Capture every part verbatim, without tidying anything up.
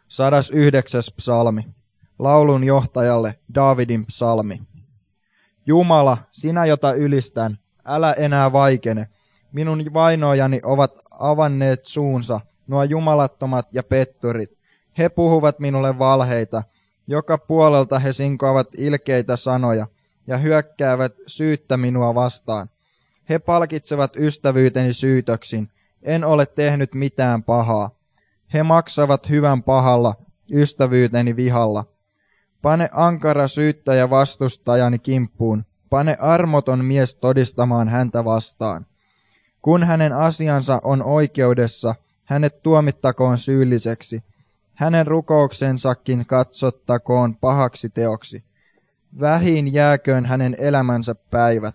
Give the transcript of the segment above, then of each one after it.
Sadas yhdeksäs psalmi. Laulun johtajalle Daavidin psalmi. Jumala, sinä jota ylistän, älä enää vaikene. Minun vainoajani ovat avanneet suunsa, nuo jumalattomat ja petturit. He puhuvat minulle valheita. Joka puolelta he sinkoavat ilkeitä sanoja ja hyökkäävät syyttä minua vastaan. He palkitsevat ystävyyteni syytöksin. En ole tehnyt mitään pahaa. He maksavat hyvän pahalla, ystävyyteni vihalla. Pane ankara syyttäjä vastustajani kimppuun. Pane armoton mies todistamaan häntä vastaan. Kun hänen asiansa on oikeudessa, hänet tuomittakoon syylliseksi. Hänen rukouksensakin katsottakoon pahaksi teoksi. Vähiin jääköön hänen elämänsä päivät.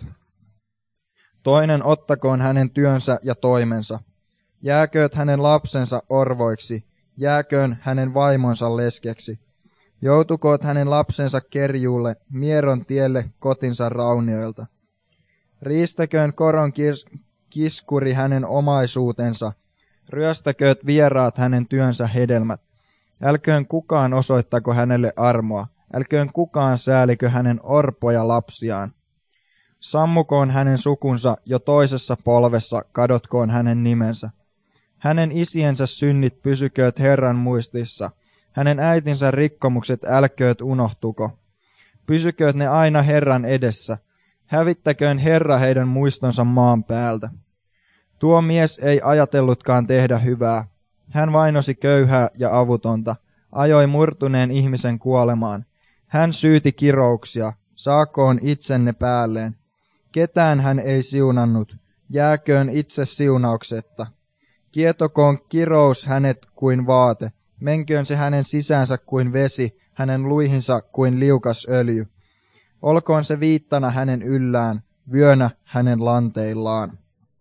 Toinen ottakoon hänen työnsä ja toimensa. Jääkööt hänen lapsensa orvoiksi, jääköön hänen vaimonsa leskeksi. Joutukoot hänen lapsensa kerjuulle, mieron tielle kotinsa raunioilta. Riistäköön koron kis- kiskuri hänen omaisuutensa, ryöstäkööt vieraat hänen työnsä hedelmät. Älköön kukaan osoittako hänelle armoa, älköön kukaan säälikö hänen orpoja lapsiaan. Sammukoon hänen sukunsa jo toisessa polvessa, kadotkoon hänen nimensä. Hänen isiensä synnit pysykööt Herran muistissa, hänen äitinsä rikkomukset älkööt unohtuko. Pysykööt ne aina Herran edessä, hävittäköön Herra heidän muistonsa maan päältä. Tuo mies ei ajatellutkaan tehdä hyvää. Hän vainosi köyhää ja avutonta, ajoi murtuneen ihmisen kuolemaan. Hän syyti kirouksia, saakoon itsenne päälleen. Ketään hän ei siunannut, jääköön itse siunauksetta. Kietokoon kirous hänet kuin vaate, menköön se hänen sisäänsä kuin vesi, hänen luihinsa kuin liukas öljy. Olkoon se viittana hänen yllään, vyönä hänen lanteillaan.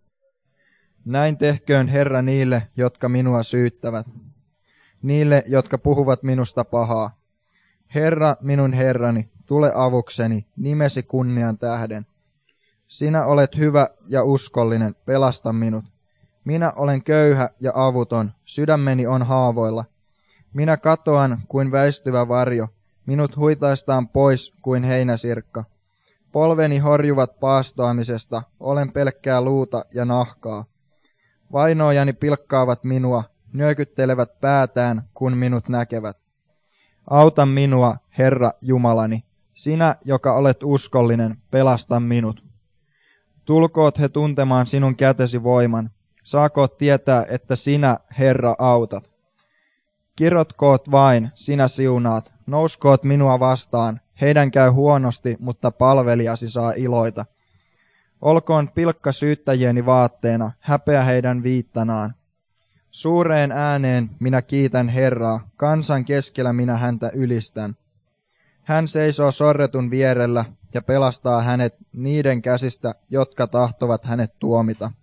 Näin tehköön Herra niille, jotka minua syyttävät, niille, jotka puhuvat minusta pahaa. Herra, minun Herrani, tule avukseni, nimesi kunnian tähden. Sinä olet hyvä ja uskollinen, pelasta minut. Minä olen köyhä ja avuton, sydämeni on haavoilla. Minä katoan kuin väistyvä varjo, minut huitaistaan pois kuin heinäsirkka. Polveni horjuvat paastoamisesta, olen pelkkää luuta ja nahkaa. Vainoajani pilkkaavat minua, nyökyttelevät päätään, kun minut näkevät. Auta minua, Herra Jumalani, sinä, joka olet uskollinen, pelasta minut. Tulkoot he tuntemaan sinun kätesi voiman, saakoot tietää, että sinä, Herra, autat. Kirotkoot vain, sinä siunaat, nouskoot minua vastaan, heidän käy huonosti, mutta palvelijasi saa iloita. Olkoon pilkka syyttäjieni vaatteena, häpeä heidän viittanaan. Suureen ääneen minä kiitän Herraa, kansan keskellä minä häntä ylistän. Hän seisoo sorretun vierellä ja pelastaa hänet niiden käsistä, jotka tahtovat hänet tuomita.